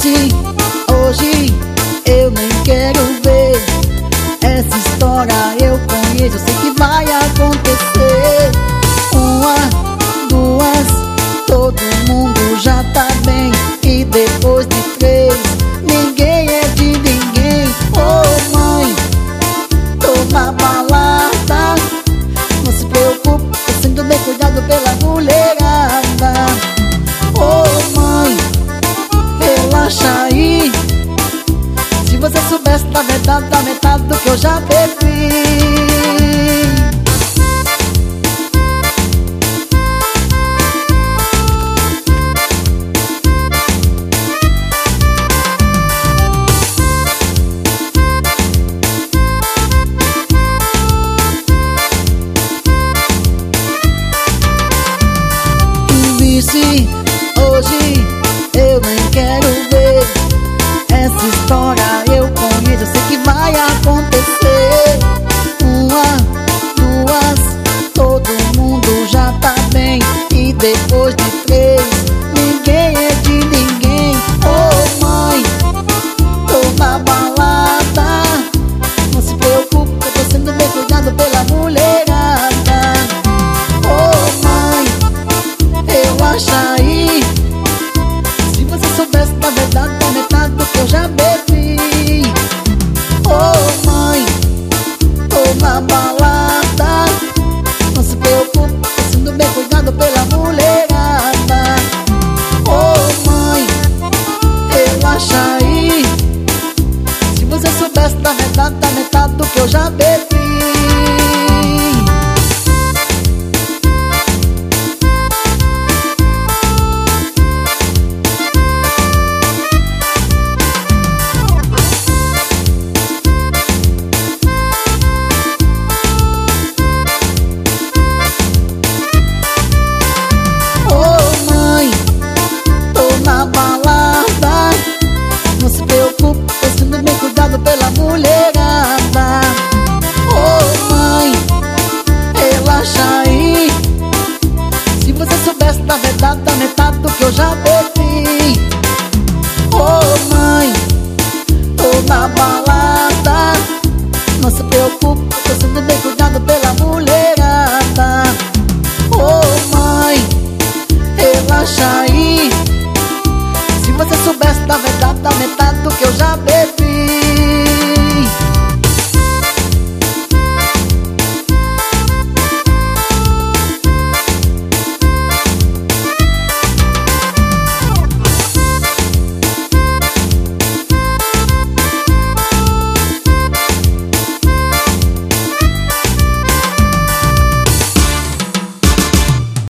disse hoje eu nem quero ver. Essa história eu conheço, eu sei que vai acontecer. Uma, duas, todo mundo já tá bem. E depois de três, ninguém é de ninguém. Oh mãe, tô na balada, não se preocupe, tô sendo bem cuidado pela mulherada. Oh mãe, relaxa aí. Se você soubesse da metade do que eu já bebi. Disse hoje eu nem quero ver. Essa história eu conheço, eu sei que vai acontecer. Uma, duas, todo mundo já tá bem. E depois de três, ninguém é de ninguém. Oh mãe, tô na balada, não se preocupe, eu tô sendo bem cuidado pela mulherada. Oh mãe, relaxa aí. Se você soubesse da metade do que eu já bebi. Oh mãe, tô na balada, não se preocupe, tô sendo bem cuidado pela mulherada. Oh mãe, relaxa aí. Se você soubesse da metade do que eu já bebi. Pela mulherada. Oh mãe, relaxa aí. Se você soubesse da metade do que eu já bebi. Oh mãe, tô na balada, não se preocupe, tô sendo bem cuidado pela mulherada. Oh mãe, relaxa aí. Se você soubesse da metade do que eu já bebi.